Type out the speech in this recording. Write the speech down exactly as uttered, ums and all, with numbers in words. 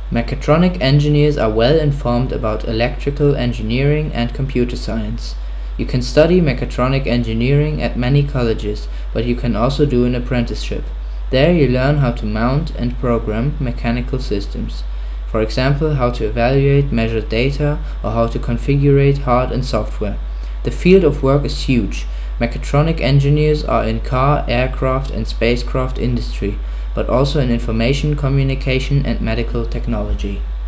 Mechatronic engineers are well informed about electrical engineering and computer science. You can study mechatronic engineering at many colleges, but you can also do an apprenticeship. There you learn how to mount and program mechanical systems. For example, how to evaluate measured data or how to configure hard and software. The field of work is huge. Mechatronic engineers are in car, aircraft and spacecraft industry, but also in information communication and medical technology.